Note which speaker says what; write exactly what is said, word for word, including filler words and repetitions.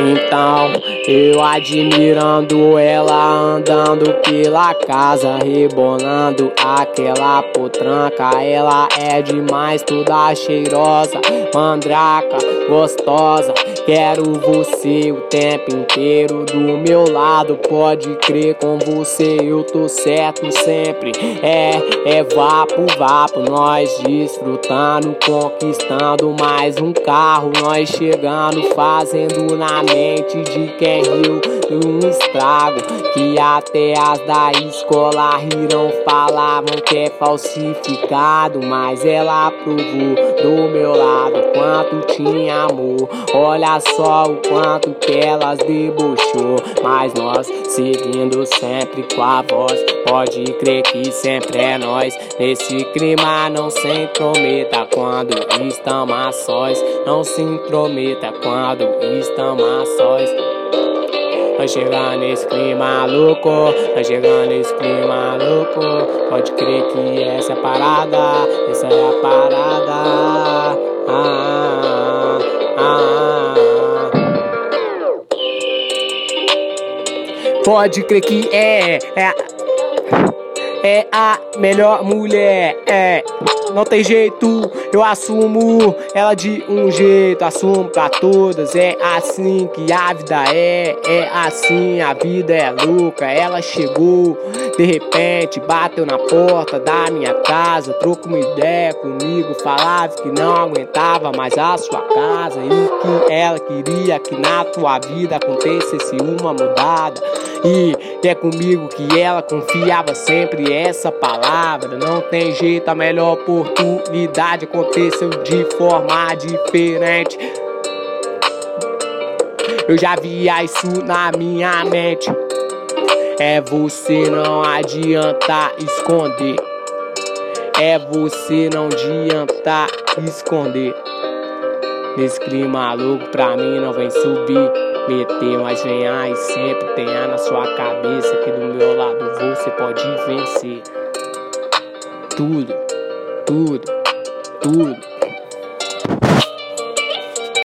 Speaker 1: Então, eu admirando ela andando pela casa, rebolando aquela potranca. Ela é demais, toda cheirosa, mandraca, gostosa. Quero você o tempo inteiro do meu lado. Pode crer, com você eu tô certo sempre. É, é vapo, vapo, nós desfrutando, conquistando mais um carro. Nós chegando, fazendo na mente de quem riu um estrago, que até as da escola riram, falavam que é falsificado. Mas ela provou do meu lado quanto tinha amor. Olha só o quanto que elas debochou, mas nós seguindo sempre com a voz. Pode crer que sempre é nós. Nesse clima não se intrometa quando estamos a sós. Não se intrometa quando estamos a sós. Nós chegando nesse clima louco, nós chegando nesse clima louco. Pode crer que essa é a parada, essa é a parada. Ah, ah, ah. Pode crer que é, é, é a melhor mulher, é. Não tem jeito, eu assumo ela de um jeito, assumo pra todas. É assim que a vida é, é assim, a vida é louca. Ela chegou, de repente, bateu na porta da minha casa, trocou uma ideia comigo, falava que não aguentava mais a sua casa e que ela queria que na tua vida acontecesse uma mudada. E é comigo que ela confiava sempre, essa palavra. Não tem jeito, a melhor oportunidade aconteceu de forma diferente. Eu já via isso na minha mente. É você, não adianta esconder. É você, não adianta esconder. Nesse clima louco pra mim não vem subir, meter, mas vem aí sempre tenha na sua cabeça que do meu lado você pode vencer. Tudo, tudo, tudo.